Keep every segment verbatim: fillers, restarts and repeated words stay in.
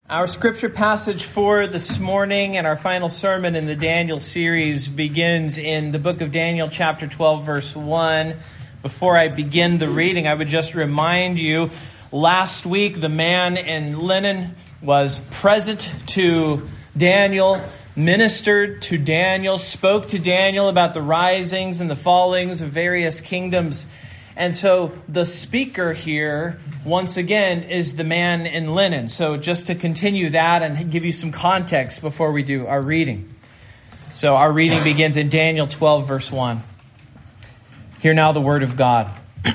Our scripture passage for this morning and our final sermon in the Daniel series begins in the book of Daniel, chapter twelve, verse one. Before I begin the reading, I would just remind you, last week the man in linen was present to Daniel, ministered to Daniel, spoke to Daniel about the risings and the fallings of various kingdoms. And so the speaker here, once again, is the man in linen. So just to continue that and give you some context before we do our reading. So our reading begins in Daniel twelve, verse one. Hear now the word of God.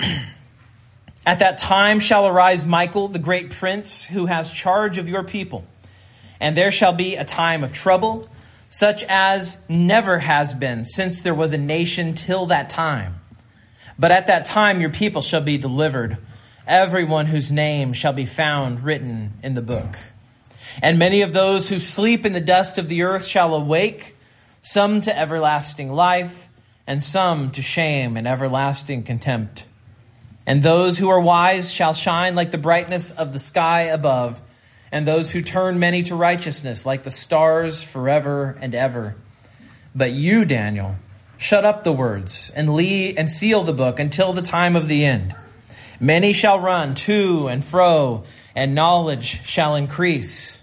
At that time shall arise Michael, the great prince, who has charge of your people. And there shall be a time of trouble, such as never has been since there was a nation till that time. But at that time your people shall be delivered, everyone whose name shall be found written in the book. And many of those who sleep in the dust of the earth shall awake, some to everlasting life, and some to shame and everlasting contempt. And those who are wise shall shine like the brightness of the sky above, and those who turn many to righteousness like the stars forever and ever. But you, Daniel, shut up the words and lead and seal the book until the time of the end. Many shall run to and fro, and knowledge shall increase.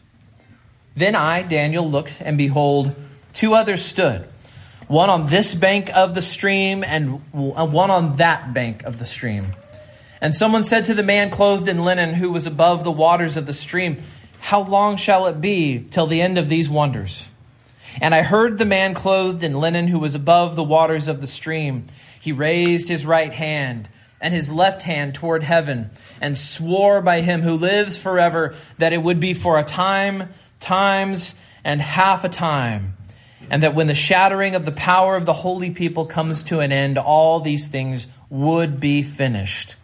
Then I, Daniel, looked, and behold, two others stood, one on this bank of the stream, and one on that bank of the stream. And someone said to the man clothed in linen, who was above the waters of the stream, how long shall it be till the end of these wonders? And I heard the man clothed in linen who was above the waters of the stream. He raised his right hand and his left hand toward heaven and swore by him who lives forever that it would be for a time, times, and half a time. And that when the shattering of the power of the holy people comes to an end, all these things would be finished.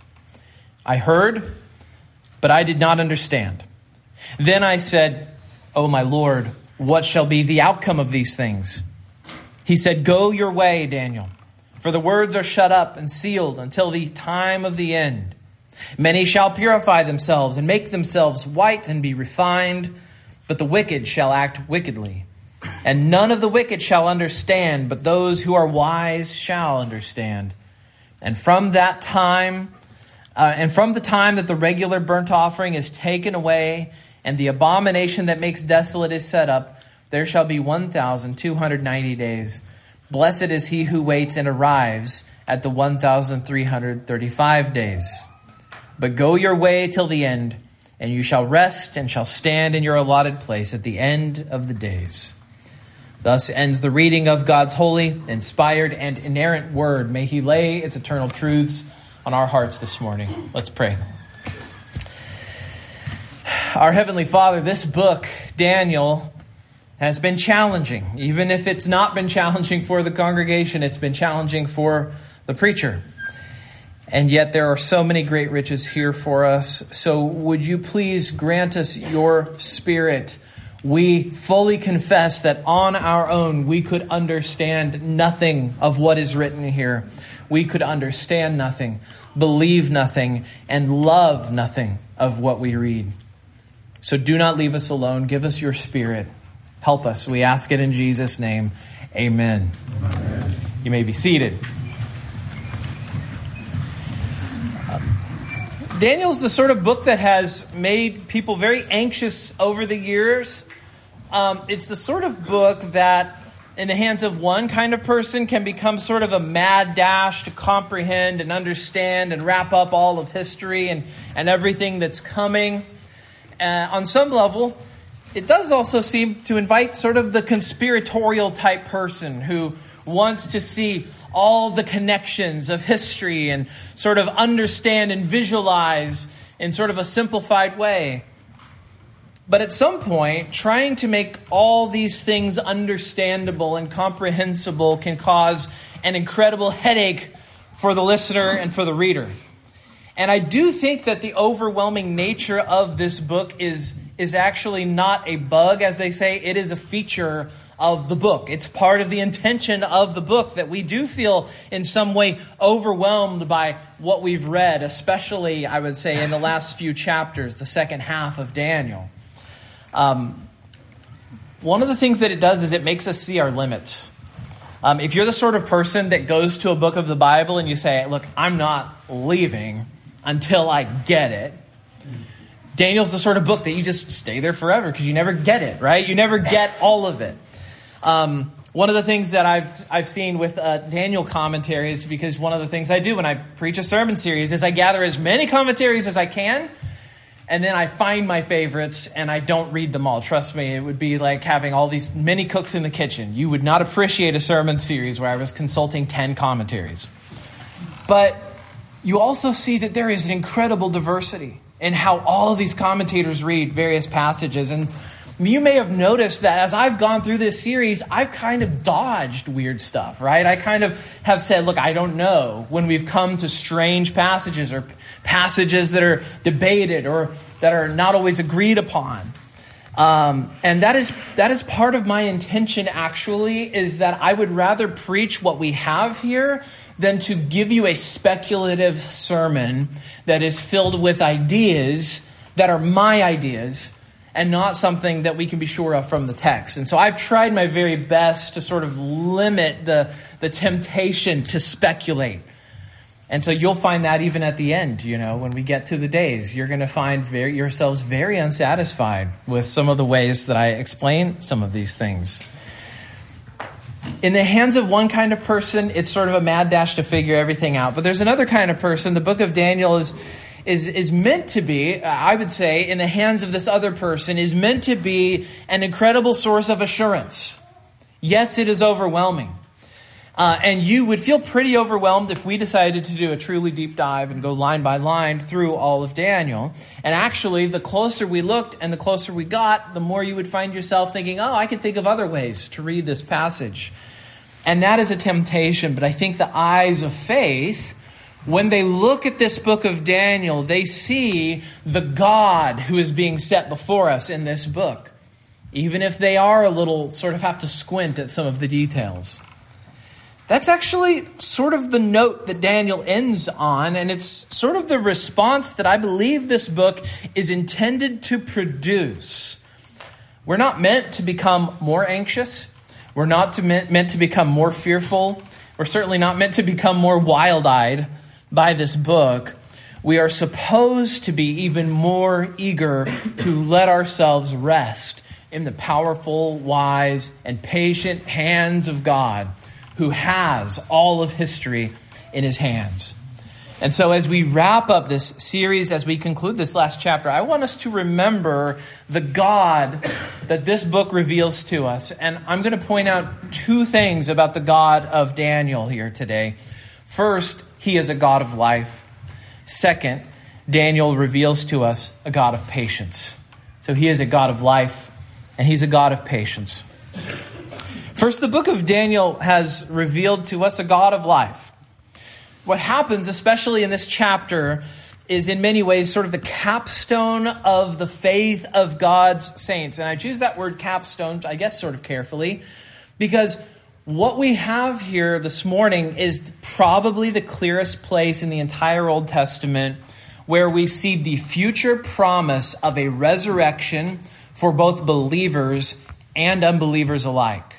I heard, but I did not understand. Then I said, O my Lord, what shall be the outcome of these things? He said, go your way, Daniel, for the words are shut up and sealed until the time of the end. Many shall purify themselves and make themselves white and be refined, but the wicked shall act wickedly. And none of the wicked shall understand, but those who are wise shall understand. And from that time, uh, and from the time that the regular burnt offering is taken away, and the abomination that makes desolate is set up, there shall be one thousand two hundred ninety days. Blessed is he who waits and arrives at the one thousand three hundred thirty-five days. But go your way till the end, and you shall rest and shall stand in your allotted place at the end of the days. Thus ends the reading of God's holy, inspired, and inerrant word. May he lay its eternal truths on our hearts this morning. Let's pray. Our Heavenly Father, this book, Daniel, has been challenging. Even if it's not been challenging for the congregation, it's been challenging for the preacher. And yet there are so many great riches here for us. So would you please grant us your Spirit? We fully confess that on our own we could understand nothing of what is written here. We could understand nothing, believe nothing, and love nothing of what we read. So do not leave us alone. Give us your Spirit. Help us. We ask it in Jesus' name. Amen. Amen. You may be seated. Daniel's the sort of book that has made people very anxious over the years. Um, it's the sort of book that, in the hands of one kind of person, can become sort of a mad dash to comprehend and understand and wrap up all of history and, and everything that's coming. Uh, on some level, it does also seem to invite sort of the conspiratorial type person who wants to see all the connections of history and sort of understand and visualize in sort of a simplified way. But at some point, trying to make all these things understandable and comprehensible can cause an incredible headache for the listener and for the reader. And I do think that the overwhelming nature of this book is, is actually not a bug, as they say. It is a feature of the book. It's part of the intention of the book that we do feel in some way overwhelmed by what we've read, especially, I would say, in the last few chapters, the second half of Daniel. Um, one of the things that it does is it makes us see our limits. Um, if you're the sort of person that goes to a book of the Bible and you say, look, I'm not leaving until I get it, Daniel's the sort of book that you just stay there forever because you never get it, right? You never get all of it. Um, one of the things that I've I've seen with uh, Daniel commentaries, because one of the things I do when I preach a sermon series is I gather as many commentaries as I can, and then I find my favorites, and I don't read them all. Trust me, it would be like having all these many cooks in the kitchen. You would not appreciate a sermon series where I was consulting ten commentaries. But you also see that there is an incredible diversity in how all of these commentators read various passages. And you may have noticed that as I've gone through this series, I've kind of dodged weird stuff, right? I kind of have said, look, I don't know when we've come to strange passages or passages that are debated or that are not always agreed upon. Um, and that is that is part of my intention, actually, is that I would rather preach what we have here than to give you a speculative sermon that is filled with ideas that are my ideas and not something that we can be sure of from the text. And so I've tried my very best to sort of limit the, the temptation to speculate. And so you'll find that even at the end, you know, when we get to the days, you're going to find very, yourselves very unsatisfied with some of the ways that I explain some of these things. In the hands of one kind of person, it's sort of a mad dash to figure everything out. But there's another kind of person. The book of Daniel is is is meant to be, I would say, in the hands of this other person, is meant to be an incredible source of assurance. Yes, it is overwhelming. Uh, and you would feel pretty overwhelmed if we decided to do a truly deep dive and go line by line through all of Daniel. And actually, the closer we looked and the closer we got, the more you would find yourself thinking, oh, I can think of other ways to read this passage. And that is a temptation. But I think the eyes of faith, when they look at this book of Daniel, they see the God who is being set before us in this book, even if they are a little sort of have to squint at some of the details. That's actually sort of the note that Daniel ends on, and it's sort of the response that I believe this book is intended to produce. We're not meant to become more anxious. We're not to meant, meant to become more fearful. We're certainly not meant to become more wild-eyed by this book. We are supposed to be even more eager to let ourselves rest in the powerful, wise, and patient hands of God, who has all of history in his hands. And so as we wrap up this series, as we conclude this last chapter, I want us to remember the God that this book reveals to us. And I'm going to point out two things about the God of Daniel here today. First, he is a God of life. Second, Daniel reveals to us a God of patience. So he is a God of life, and he's a God of patience. First, the book of Daniel has revealed to us a God of life. What happens, especially in this chapter, is in many ways sort of the capstone of the faith of God's saints. And I choose that word capstone, I guess, sort of carefully, because what we have here this morning is probably the clearest place in the entire Old Testament where we see the future promise of a resurrection for both believers and unbelievers alike.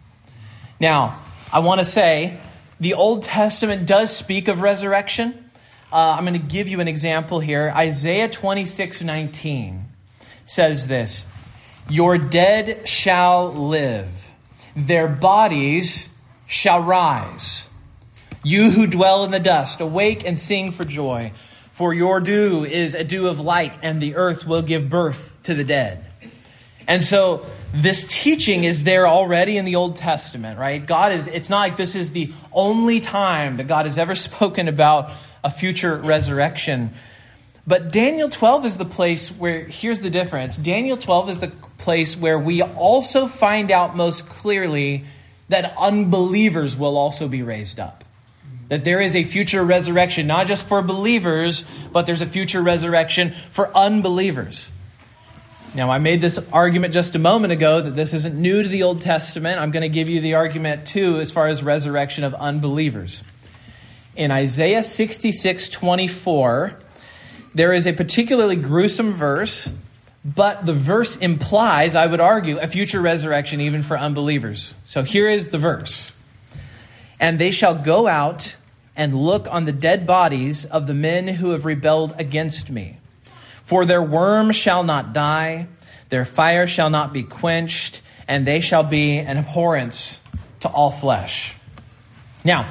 Now, I want to say the Old Testament does speak of resurrection. Uh, I'm going to give you an example here. Isaiah twenty-six nineteen says this: "Your dead shall live, their bodies shall rise. You who dwell in the dust, awake and sing for joy. For your dew is a dew of light, and the earth will give birth to the dead." And so this teaching is there already in the Old Testament, right? God is, it's not like this is the only time that God has ever spoken about a future resurrection. But Daniel twelve is the place where, here's the difference. Daniel twelve is the place where we also find out most clearly that unbelievers will also be raised up. That there is a future resurrection, not just for believers, but there's a future resurrection for unbelievers. Now, I made this argument just a moment ago that this isn't new to the Old Testament. I'm going to give you the argument, too, as far as resurrection of unbelievers. In Isaiah sixty-six twenty-four, there is a particularly gruesome verse But the verse implies, I would argue, a future resurrection even for unbelievers. So here is the verse. And they shall go out and look on the dead bodies of the men who have rebelled against me. For their worm shall not die, their fire shall not be quenched, and they shall be an abhorrence to all flesh. Now,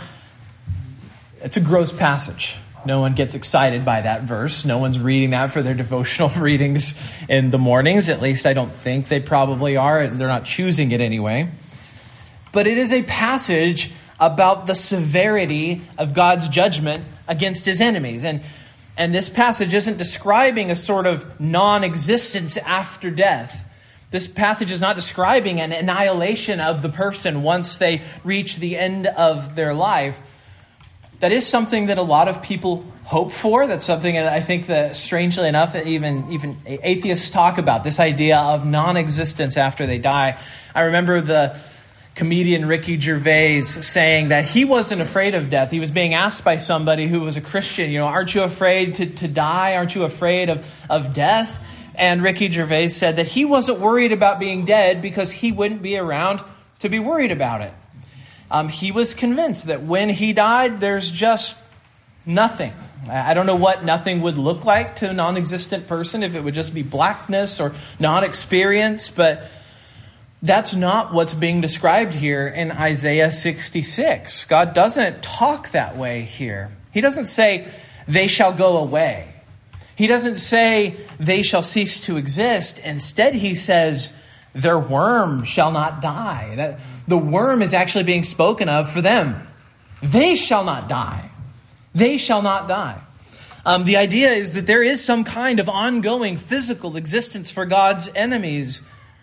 it's a gross passage. No one gets excited by that verse. No one's reading that for their devotional readings in the mornings. At least I don't think they probably are. They're not choosing it anyway. But it is a passage about the severity of God's judgment against his enemies. And, and this passage isn't describing a sort of non-existence after death. This passage is not describing an annihilation of the person once they reach the end of their life. That is something that a lot of people hope for. That's something that I think that, strangely enough, even, even atheists talk about, this idea of non-existence after they die. I remember the comedian Ricky Gervais saying that he wasn't afraid of death. He was being asked by somebody who was a Christian, you know, aren't you afraid to, to die? Aren't you afraid of, of death? And Ricky Gervais said that he wasn't worried about being dead because he wouldn't be around to be worried about it. Um, he was convinced that when he died, there's just nothing. I don't know what nothing would look like to a non-existent person, if it would just be blackness or non-experience, but that's not what's being described here in Isaiah sixty-six. God doesn't talk that way here. He doesn't say, they shall go away. He doesn't say, they shall cease to exist. Instead, he says, their worm shall not die. That, the worm is actually being spoken of for them. They shall not die. They shall not die. Um, the idea is that there is some kind of ongoing physical existence for God's enemies.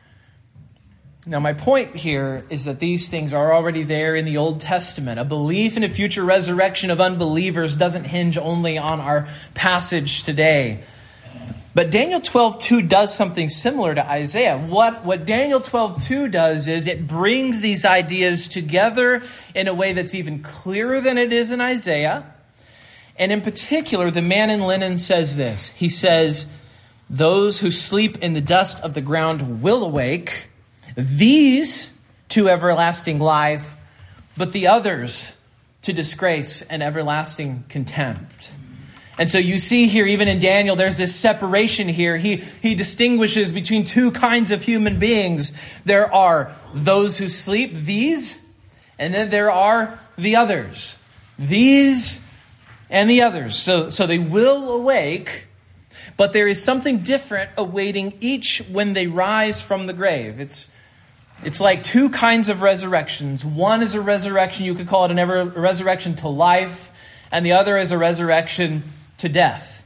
Now, my point here is that these things are already there in the Old Testament. A belief in a future resurrection of unbelievers doesn't hinge only on our passage today. But Daniel twelve two does something similar to Isaiah. What, what Daniel twelve two does is it brings these ideas together in a way that's even clearer than it is in Isaiah. And in particular, the man in linen says this. He says, those who sleep in the dust of the ground will awake, these to everlasting life, but the others to disgrace and everlasting contempt. And so you see here, even in Daniel, there's this separation here. He, he distinguishes between two kinds of human beings. There are those who sleep, these, and then there are the others. These and the others. So, so they will awake, but there is something different awaiting each when they rise from the grave. It's It's like two kinds of resurrections. One is a resurrection, you could call it an ever, a resurrection to life, and the other is a resurrection to death.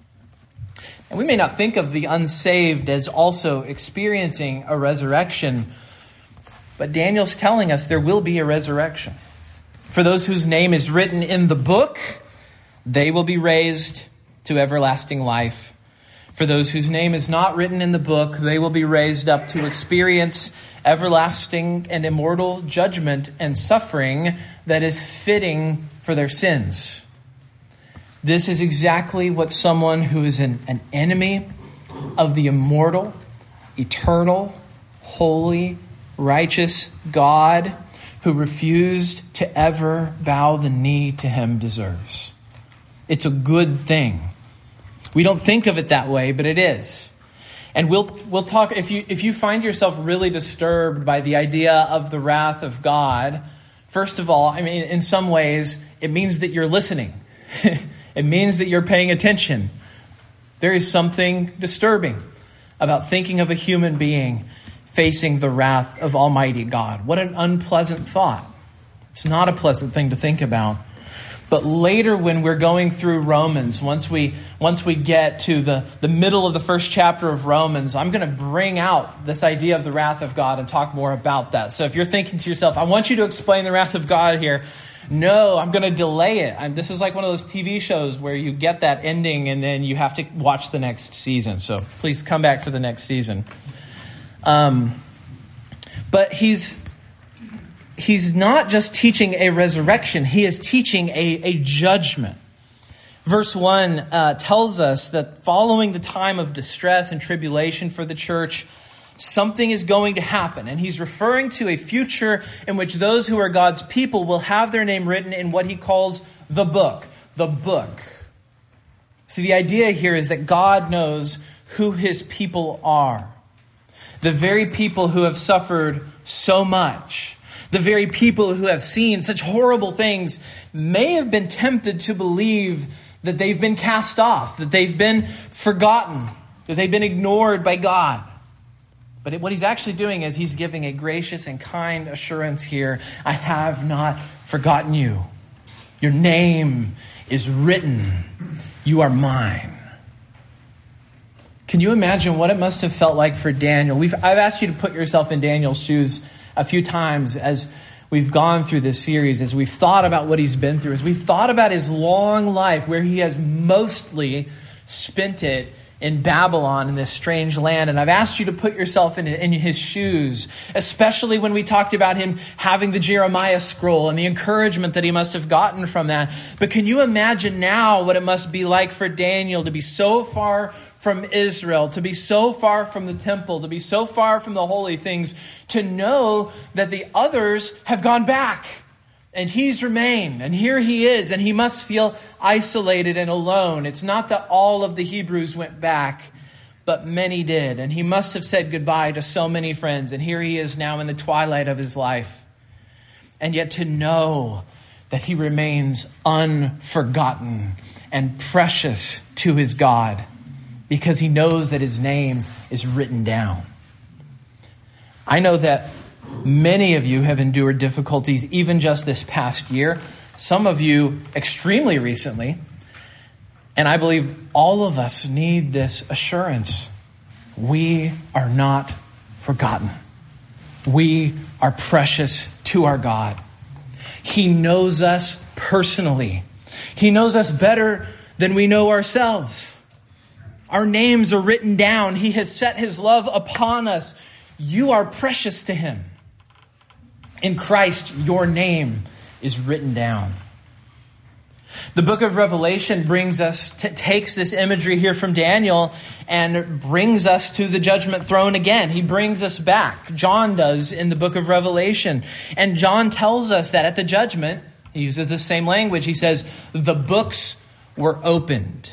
And we may not think of the unsaved as also experiencing a resurrection, but Daniel's telling us there will be a resurrection. For those whose name is written in the book, they will be raised to everlasting life. For those whose name is not written in the book, they will be raised up to experience everlasting and immortal judgment and suffering that is fitting for their sins. This is exactly what someone who is an, an enemy of the immortal, eternal, holy, righteous God who refused to ever bow the knee to him deserves. It's a good thing. We don't think of it that way, but it is. And we'll we'll talk, if you if you find yourself really disturbed by the idea of the wrath of God, first of all, I mean, in some ways, it means that you're listening. It means that you're paying attention. There is something disturbing about thinking of a human being facing the wrath of Almighty God. What an unpleasant thought. It's not a pleasant thing to think about. But later when we're going through Romans, once we once we get to the, the middle of the first chapter of Romans, I'm going to bring out this idea of the wrath of God and talk more about that. So if you're thinking to yourself, I want you to explain the wrath of God here. No, I'm going to delay it. I'm, this is like one of those T V shows where you get that ending and then you have to watch the next season. So please come back for the next season. Um, but he's... He's not just teaching a resurrection. He is teaching a, a judgment. Verse one uh, tells us that following the time of distress and tribulation for the church, something is going to happen. And he's referring to a future in which those who are God's people will have their name written in what he calls the book. The book. See, the idea here is that God knows who his people are. The very people who have suffered so much. The very people who have seen such horrible things may have been tempted to believe that they've been cast off, that they've been forgotten, that they've been ignored by God. But what he's actually doing is he's giving a gracious and kind assurance here. I have not forgotten you. Your name is written. You are mine. Can you imagine what it must have felt like for Daniel? We've, I've asked you to put yourself in Daniel's shoes a few times as we've gone through this series, as we've thought about what he's been through, as we've thought about his long life where he has mostly spent it in Babylon, in this strange land. And I've asked you to put yourself in, in his shoes, especially when we talked about him having the Jeremiah scroll and the encouragement that he must have gotten from that. But can you imagine now what it must be like for Daniel to be so far from Israel, to be so far from the temple, to be so far from the holy things, to know that the others have gone back and he's remained, and here he is, and he must feel isolated and alone. It's not that all of the Hebrews went back, but many did, and he must have said goodbye to so many friends, and here he is now in the twilight of his life. And yet to know that he remains unforgotten and precious to his God, because he knows that his name is written down. I know that many of you have endured difficulties even just this past year. Some of you extremely recently. And I believe all of us need this assurance. We are not forgotten. We are precious to our God. He knows us personally. He knows us better than we know ourselves. Our names are written down. He has set his love upon us. You are precious to him. In Christ, your name is written down. The book of Revelation brings us, t- takes this imagery here from Daniel and brings us to the judgment throne again. He brings us back. John does in the book of Revelation. And John tells us that at the judgment, he uses the same language. He says, the books were opened.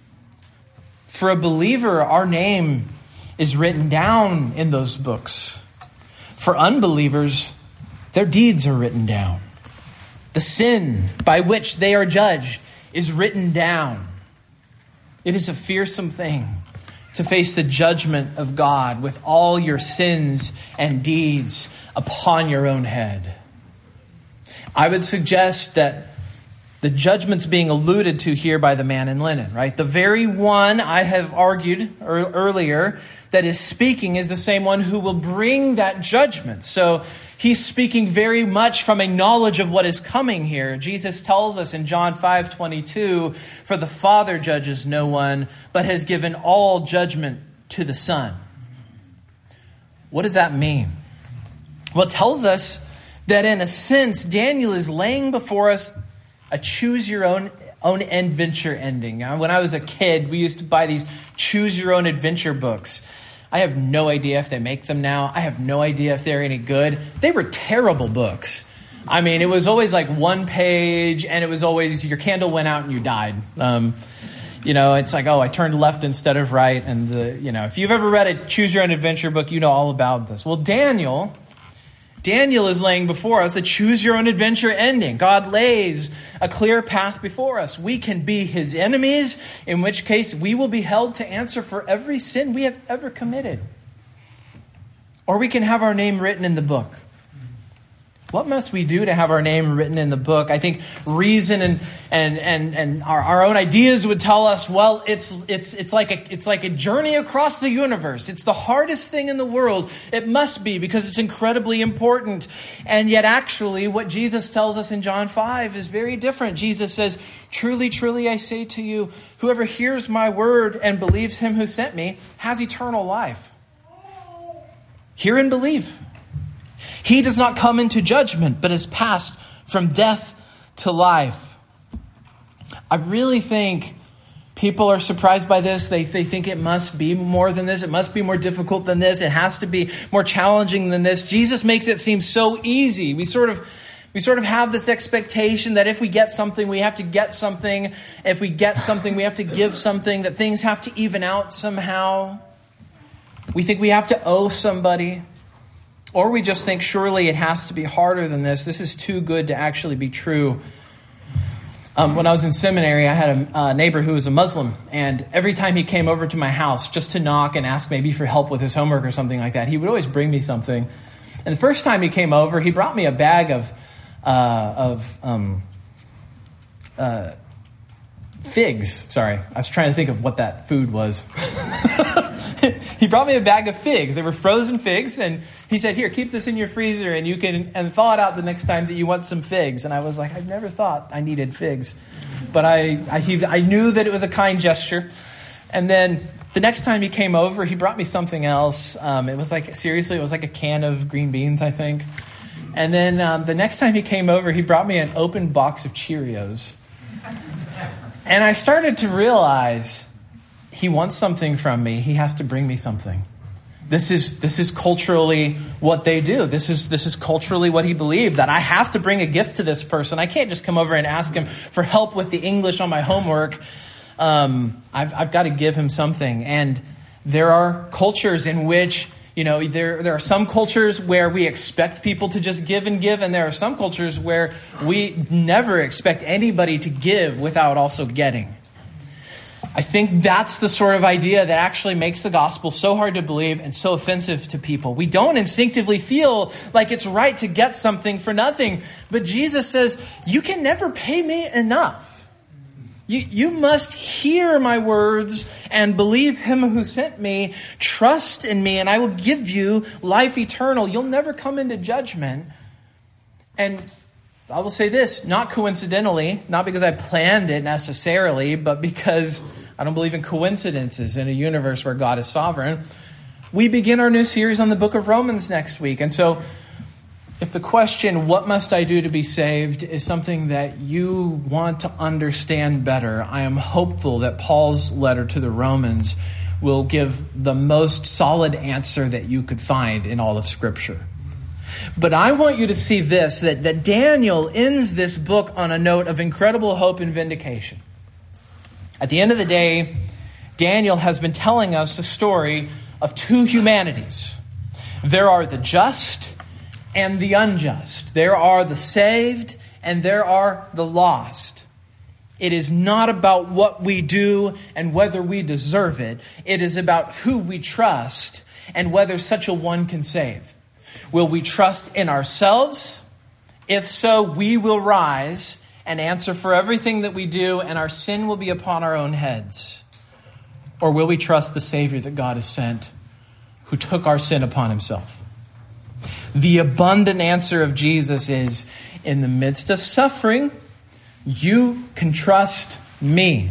For a believer, our name is written down in those books. For unbelievers, their deeds are written down. The sin by which they are judged is written down. It is a fearsome thing to face the judgment of God with all your sins and deeds upon your own head. I would suggest that the judgment's being alluded to here by the man in linen, right? The very one I have argued earlier that is speaking is the same one who will bring that judgment. So he's speaking very much from a knowledge of what is coming here. Jesus tells us in John five twenty-two, for the Father judges no one, but has given all judgment to the Son. What does that mean? Well, it tells us that in a sense, Daniel is laying before us a choose your own own adventure ending. When I was a kid, we used to buy these choose your own adventure books. I have no idea if they make them now. I have no idea if they're any good. They were terrible books. I mean, it was always like one page, and it was always your candle went out and you died. Um, you know, it's like, oh, I turned left instead of right. And the, you know, if you've ever read a choose your own adventure book, you know all about this. Well, Daniel... Daniel is laying before us a choose your own adventure ending. God lays a clear path before us. We can be his enemies, in which case we will be held to answer for every sin we have ever committed. Or we can have our name written in the book. What must we do to have our name written in the book? I think reason and and and, and our, our own ideas would tell us, well, it's it's it's like a it's like a journey across the universe. It's the hardest thing in the world. It must be, because it's incredibly important. And yet actually what Jesus tells us in John five is very different. Jesus says, truly, truly, I say to you, whoever hears my word and believes him who sent me has eternal life. Hear and believe. He does not come into judgment, but is passed from death to life. I really think people are surprised by this. They, they think it must be more than this. It must be more difficult than this. It has to be more challenging than this. Jesus makes it seem so easy. We sort of we sort of have this expectation that if we get something, we have to get something. If we get something, we have to give something, that things have to even out somehow. We think we have to owe somebody. Or we just think, surely it has to be harder than this. This is too good to actually be true. Um, when I was in seminary, I had a, a neighbor who was a Muslim. And every time he came over to my house just to knock and ask maybe for help with his homework or something like that, he would always bring me something. And the first time he came over, he brought me a bag of uh, of um, uh, figs. Sorry, I was trying to think of what that food was. He brought me a bag of figs. They were frozen figs. And he said, here, keep this in your freezer and you can and thaw it out the next time that you want some figs. And I was like, I've never thought I needed figs. But I, I, he, I knew that it was a kind gesture. And then the next time he came over, he brought me something else. Um, it was like, seriously, it was like a can of green beans, I think. And then um, the next time he came over, he brought me an open box of Cheerios. And I started to realize, he wants something from me. He has to bring me something. This is this is culturally what they do. This is this is culturally what he believed, that I have to bring a gift to this person. I can't just come over and ask him for help with the English on my homework. Um, I've I've got to give him something. And there are cultures in which, you know, there there are some cultures where we expect people to just give and give, and there are some cultures where we never expect anybody to give without also getting. I think that's the sort of idea that actually makes the gospel so hard to believe and so offensive to people. We don't instinctively feel like it's right to get something for nothing. But Jesus says, you can never pay me enough. You, you must hear my words and believe him who sent me. Trust in me and I will give you life eternal. You'll never come into judgment. And I will say this, not coincidentally, not because I planned it necessarily, but because I don't believe in coincidences in a universe where God is sovereign. We begin our new series on the book of Romans next week. And so if the question, what must I do to be saved, is something that you want to understand better, I am hopeful that Paul's letter to the Romans will give the most solid answer that you could find in all of Scripture. But I want you to see this, that, that Daniel ends this book on a note of incredible hope and vindication. At the end of the day, Daniel has been telling us the story of two humanities. There are the just and the unjust. There are the saved and there are the lost. It is not about what we do and whether we deserve it. It is about who we trust and whether such a one can save. Will we trust in ourselves? If so, we will rise and answer for everything that we do, and our sin will be upon our own heads. Or will we trust the Savior that God has sent, who took our sin upon himself? The abundant answer of Jesus is, in the midst of suffering, you can trust me.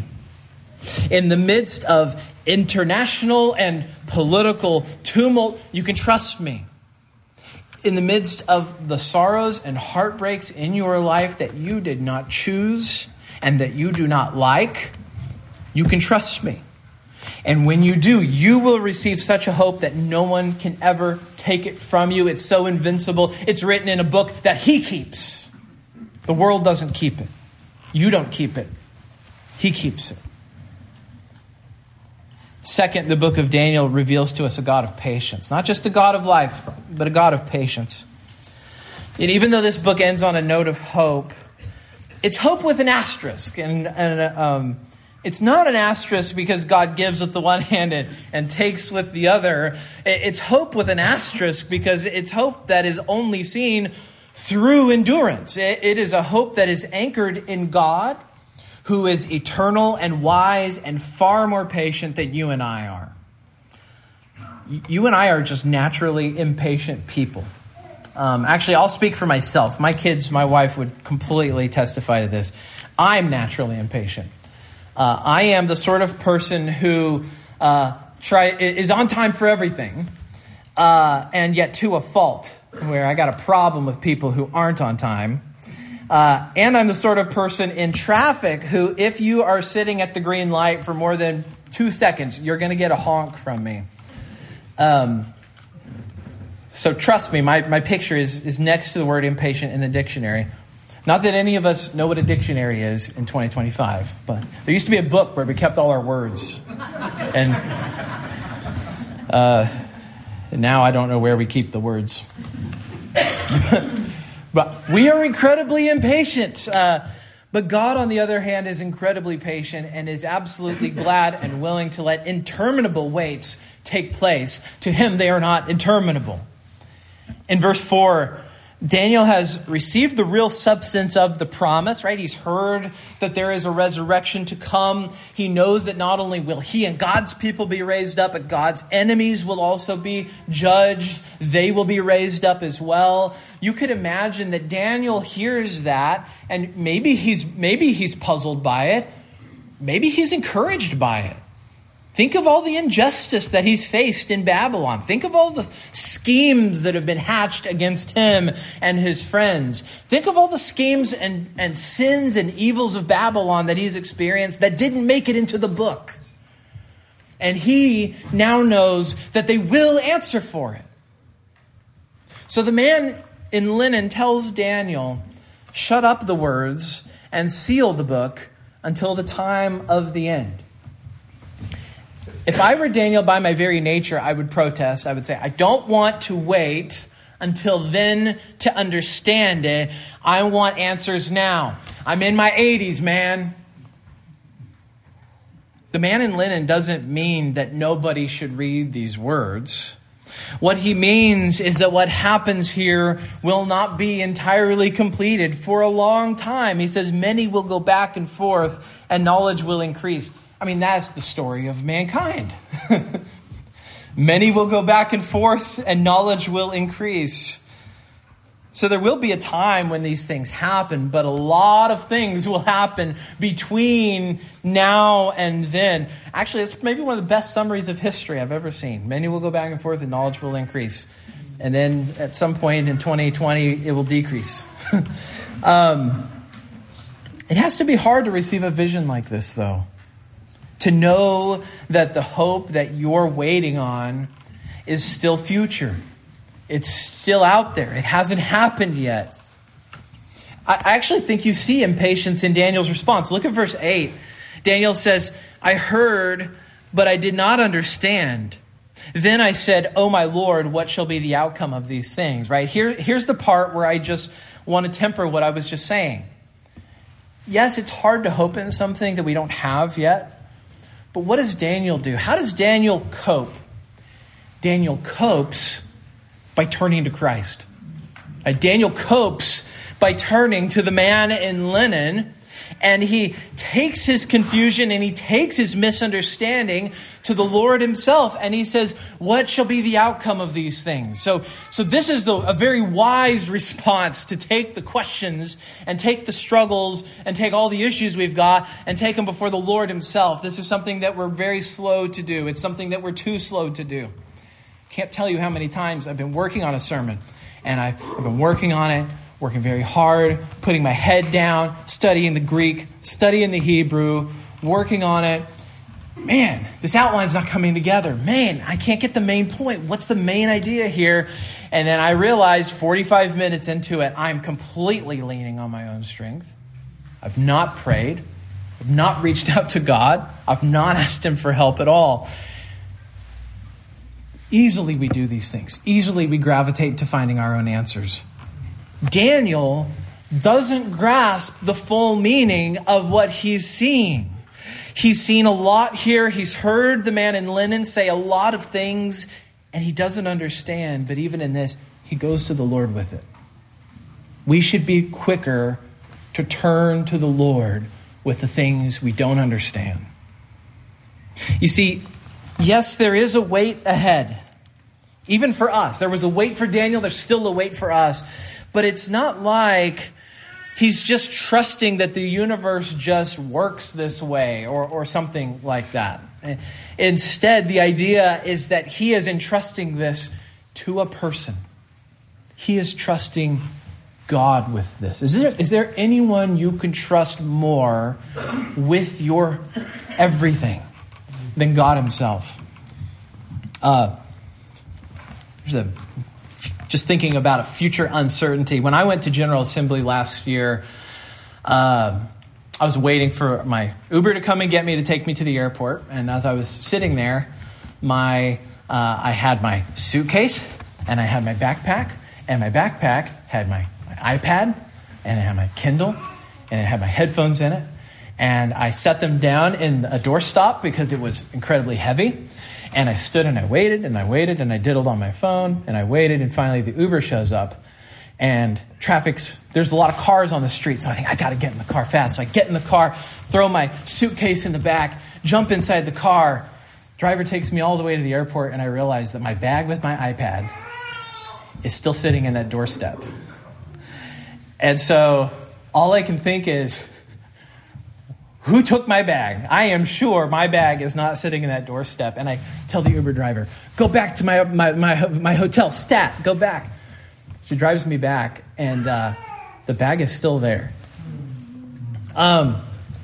In the midst of international and political tumult, you can trust me. In the midst of the sorrows and heartbreaks in your life that you did not choose and that you do not like, you can trust me. And when you do, you will receive such a hope that no one can ever take it from you. It's so invincible. It's written in a book that he keeps. The world doesn't keep it. You don't keep it. He keeps it. Second, the book of Daniel reveals to us a God of patience. Not just a God of life, but a God of patience. And even though this book ends on a note of hope, it's hope with an asterisk. And, and um, it's not an asterisk because God gives with the one hand and, and takes with the other. It's hope with an asterisk because it's hope that is only seen through endurance. It, it is a hope that is anchored in God, who is eternal and wise and far more patient than you and I are. You and I are just naturally impatient people. Um, actually, I'll speak for myself. My kids, my wife would completely testify to this. I'm naturally impatient. Uh, I am the sort of person who uh, try is on time for everything, uh, and yet to a fault, where I got a problem with people who aren't on time. Uh, and I'm the sort of person in traffic who, if you are sitting at the green light for more than two seconds, you're going to get a honk from me. Um, so trust me, my, my picture is, is next to the word impatient in the dictionary. Not that any of us know what a dictionary is in twenty twenty-five, but there used to be a book where we kept all our words. And uh, now I don't know where we keep the words. But we are incredibly impatient. Uh, but God, on the other hand, is incredibly patient and is absolutely glad and willing to let interminable waits take place. To him, they are not interminable. In verse four, Daniel has received the real substance of the promise, right? He's heard that there is a resurrection to come. He knows that not only will he and God's people be raised up, but God's enemies will also be judged. They will be raised up as well. You could imagine that Daniel hears that, and maybe he's maybe he's puzzled by it. Maybe he's encouraged by it. Think of all the injustice that he's faced in Babylon. Think of all the schemes that have been hatched against him and his friends. Think of all the schemes and, and sins and evils of Babylon that he's experienced that didn't make it into the book. And he now knows that they will answer for it. So the man in linen tells Daniel, shut up the words and seal the book until the time of the end. If I were Daniel, by my very nature, I would protest. I would say, I don't want to wait until then to understand it. I want answers now. I'm in my eighties, man. The man in linen doesn't mean that nobody should read these words. What he means is that what happens here will not be entirely completed for a long time. He says many will go back and forth and knowledge will increase. I mean, that's the story of mankind. Many will go back and forth and knowledge will increase. So there will be a time when these things happen, but a lot of things will happen between now and then. Actually, it's maybe one of the best summaries of history I've ever seen. Many will go back and forth and knowledge will increase. And then at some point in twenty twenty, it will decrease. um, it has to be hard to receive a vision like this, though. To know that the hope that you're waiting on is still future. It's still out there. It hasn't happened yet. I actually think you see impatience in Daniel's response. Look at verse eight. Daniel says, I heard, but I did not understand. Then I said, oh my Lord, what shall be the outcome of these things? Right? Here, here's the part where I just want to temper what I was just saying. Yes, it's hard to hope in something that we don't have yet. But what does Daniel do? How does Daniel cope? Daniel copes by turning to Christ. Uh, Daniel copes by turning to the man in linen, and he takes his confusion and he takes his misunderstanding to the Lord himself, and he says, what shall be the outcome of these things? So, so this is the, a very wise response to take the questions and take the struggles and take all the issues we've got and take them before the Lord himself. This is something that we're very slow to do. It's something that we're too slow to do. Can't tell you how many times I've been working on a sermon, and I've, I've been working on it, working very hard, putting my head down, studying the Greek, studying the Hebrew, working on it. Man, this outline's not coming together. Man, I can't get the main point. What's the main idea here? And then I realize forty-five minutes into it, I'm completely leaning on my own strength. I've not prayed. I've not reached out to God. I've not asked him for help at all. Easily we do these things. Easily we gravitate to finding our own answers. Daniel doesn't grasp the full meaning of what he's seeing. He's seen a lot here. He's heard the man in linen say a lot of things, and he doesn't understand. But even in this, he goes to the Lord with it. We should be quicker to turn to the Lord with the things we don't understand. You see, yes, there is a wait ahead. Even for us. There was a wait for Daniel. There's still a wait for us. But it's not like he's just trusting that the universe just works this way or, or something like that. Instead, the idea is that he is entrusting this to a person. He is trusting God with this? Is there, is there anyone you can trust more with your everything than God himself? Uh, there's a, just thinking about a future uncertainty. When I went to General Assembly last year, uh, I was waiting for my Uber to come and get me to take me to the airport. And as I was sitting there, my uh, I had my suitcase and I had my backpack. And my backpack had my, my iPad and it had my Kindle and it had my headphones in it. And I set them down in a doorstop because it was incredibly heavy. And I stood and I waited and I waited and I diddled on my phone and I waited. And finally the Uber shows up. And traffic's, there's a lot of cars on the street. So I think I got to get in the car fast. So I get in the car, throw my suitcase in the back, jump inside the car. Driver takes me all the way to the airport. And I realize that my bag with my iPad is still sitting in that doorstep. And so all I can think is, who took my bag? I am sure my bag is not sitting in that doorstep. And I tell the Uber driver, go back to my my my, my hotel, stat, go back. She drives me back, and uh, the bag is still there. Um,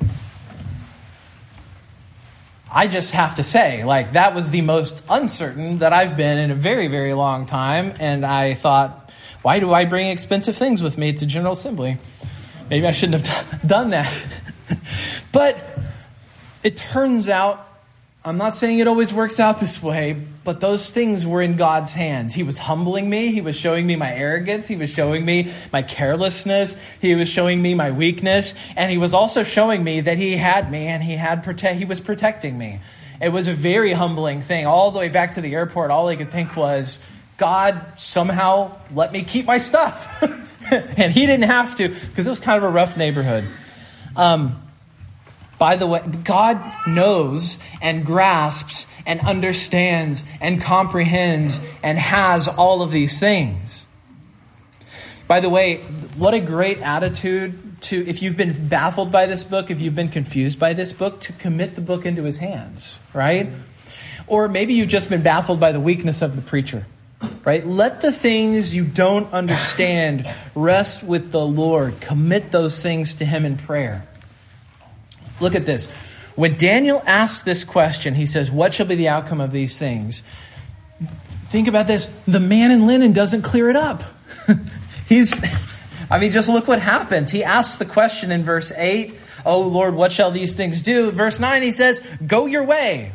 I just have to say, like, that was the most uncertain that I've been in a very, very long time. And I thought, why do I bring expensive things with me to General Assembly? Maybe I shouldn't have done that. But it turns out, I'm not saying it always works out this way, but those things were in God's hands. He was humbling me. He was showing me my arrogance. He was showing me my carelessness. He was showing me my weakness. And he was also showing me that he had me and he had prote- he was protecting me. It was a very humbling thing. All the way back to the airport, all I could think was, God somehow let me keep my stuff. And he didn't have to, because it was kind of a rough neighborhood. Um, By the way, God knows and grasps and understands and comprehends and has all of these things. By the way, what a great attitude to, if you've been baffled by this book, if you've been confused by this book, to commit the book into his hands, right? Or maybe you've just been baffled by the weakness of the preacher, right? Let the things you don't understand rest with the Lord. Commit those things to him in prayer. Look at this. When Daniel asks this question, he says, what shall be the outcome of these things? Think about this. The man in linen doesn't clear it up. He's, I mean, just look what happens. He asks the question in verse eight, oh Lord, what shall these things do? Verse nine, he says, go your way.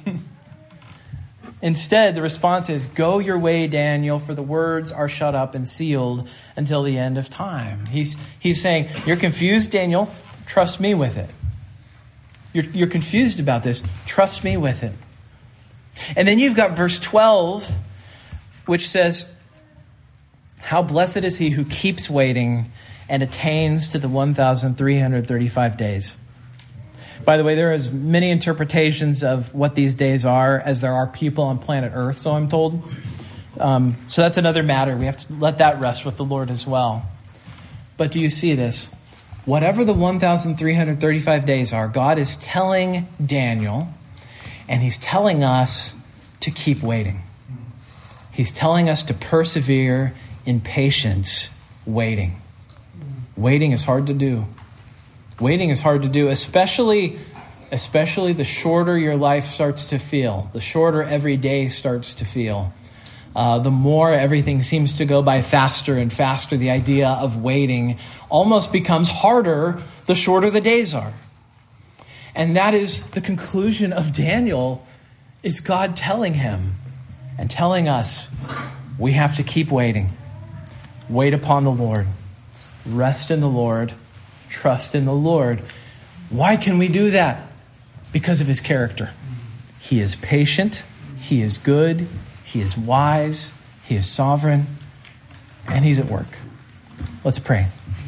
Instead, the response is, go your way, Daniel, for the words are shut up and sealed until the end of time. He's, he's saying, you're confused, Daniel. Trust me with it. You're, you're confused about this. Trust me with it. And then you've got verse twelve, which says, how blessed is he who keeps waiting and attains to the one thousand three hundred thirty-five days. By the way, there are as many interpretations of what these days are as there are people on planet Earth, so I'm told. Um, so that's another matter. We have to let that rest with the Lord as well. But do you see this? Whatever the one thousand three hundred thirty-five days are, God is telling Daniel, and he's telling us to keep waiting. He's telling us to persevere in patience, waiting. Waiting is hard to do. Waiting is hard to do, especially, especially the shorter your life starts to feel, the shorter every day starts to feel. Uh, the more everything seems to go by faster and faster, the idea of waiting almost becomes harder the shorter the days are. And that is the conclusion of Daniel, is God telling him and telling us we have to keep waiting. Wait upon the Lord. Rest in the Lord. Trust in the Lord. Why can we do that? Because of his character. He is patient. He is good. He is wise, he is sovereign, and he's at work. Let's pray.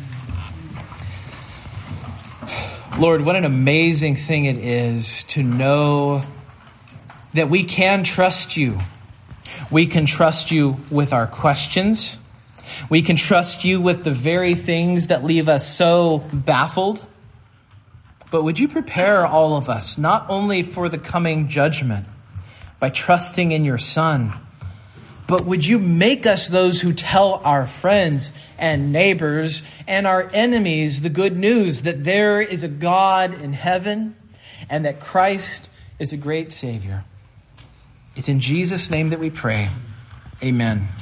Lord, what an amazing thing it is to know that we can trust you. We can trust you with our questions. We can trust you with the very things that leave us so baffled. But would you prepare all of us, not only for the coming judgment, by trusting in your Son, but would you make us those who tell our friends and neighbors and our enemies the good news that there is a God in heaven and that Christ is a great Savior. It's in Jesus' name that we pray. Amen.